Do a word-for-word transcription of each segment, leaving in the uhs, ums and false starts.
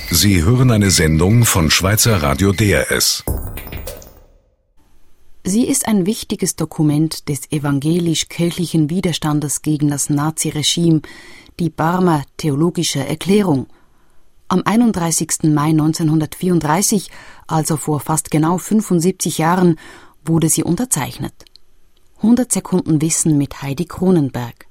Sie hören eine Sendung von Schweizer Radio D R S. Sie ist ein wichtiges Dokument des evangelisch-kirchlichen Widerstandes gegen das Naziregime, die Barmer Theologische Erklärung. Am einunddreißigsten Mai neunzehnhundertvierunddreißig, also vor fast genau fünfundsiebzig Jahren, wurde sie unterzeichnet. hundert Sekunden Wissen mit Heidi Kronenberg.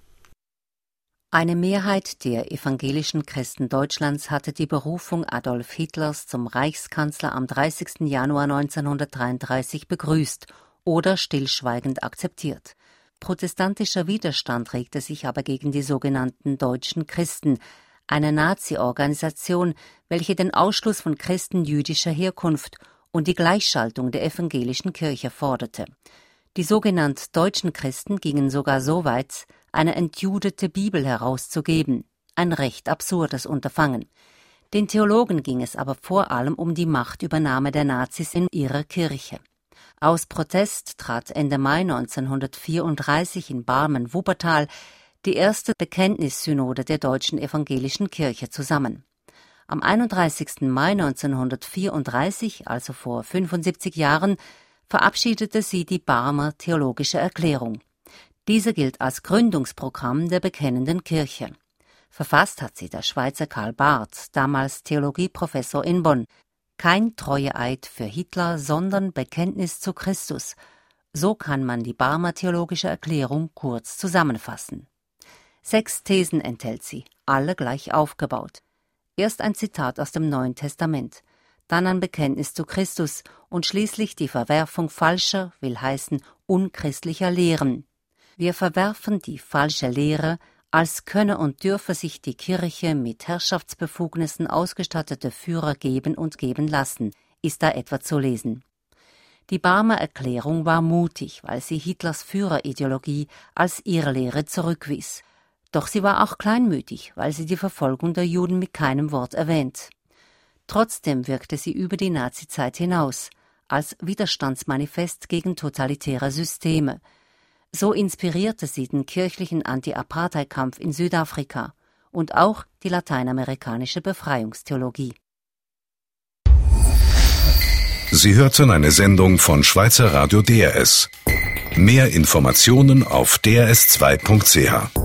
Eine Mehrheit der evangelischen Christen Deutschlands hatte die Berufung Adolf Hitlers zum Reichskanzler am dreißigsten Januar neunzehnhundertdreiunddreißig begrüßt oder stillschweigend akzeptiert. Protestantischer Widerstand regte sich aber gegen die sogenannten Deutschen Christen, eine Nazi-Organisation, welche den Ausschluss von Christen jüdischer Herkunft und die Gleichschaltung der evangelischen Kirche forderte. Die sogenannten Deutschen Christen gingen sogar so weit, eine entjudete Bibel herauszugeben, ein recht absurdes Unterfangen. Den Theologen ging es aber vor allem um die Machtübernahme der Nazis in ihrer Kirche. Aus Protest trat Ende Mai neunzehnhundertvierunddreißig in Barmen-Wuppertal die erste Bekenntnissynode der deutschen evangelischen Kirche zusammen. Am einunddreißigsten Mai neunzehnhundertvierunddreißig, also vor fünfundsiebzig Jahren, verabschiedete sie die Barmer Theologische Erklärung. Diese gilt als Gründungsprogramm der bekennenden Kirche. Verfasst hat sie der Schweizer Karl Barth, damals Theologieprofessor in Bonn. Kein Treueeid für Hitler, sondern Bekenntnis zu Christus. So kann man die Barmer Theologische Erklärung kurz zusammenfassen. Sechs Thesen enthält sie, alle gleich aufgebaut. Erst ein Zitat aus dem Neuen Testament, dann ein Bekenntnis zu Christus und schließlich die Verwerfung falscher, will heißen unchristlicher Lehren. Wir verwerfen die falsche Lehre, als könne und dürfe sich die Kirche mit Herrschaftsbefugnissen ausgestattete Führer geben und geben lassen, ist da etwa zu lesen. Die Barmer Erklärung war mutig, weil sie Hitlers Führerideologie als Irrlehre zurückwies. Doch sie war auch kleinmütig, weil sie die Verfolgung der Juden mit keinem Wort erwähnt. Trotzdem wirkte sie über die Nazizeit hinaus, als Widerstandsmanifest gegen totalitäre Systeme. So inspirierte sie den kirchlichen Anti-Apartheid-Kampf in Südafrika und auch die lateinamerikanische Befreiungstheologie. Sie hörten eine Sendung von Schweizer Radio D R S. Mehr Informationen auf d r s zwei punkt c h.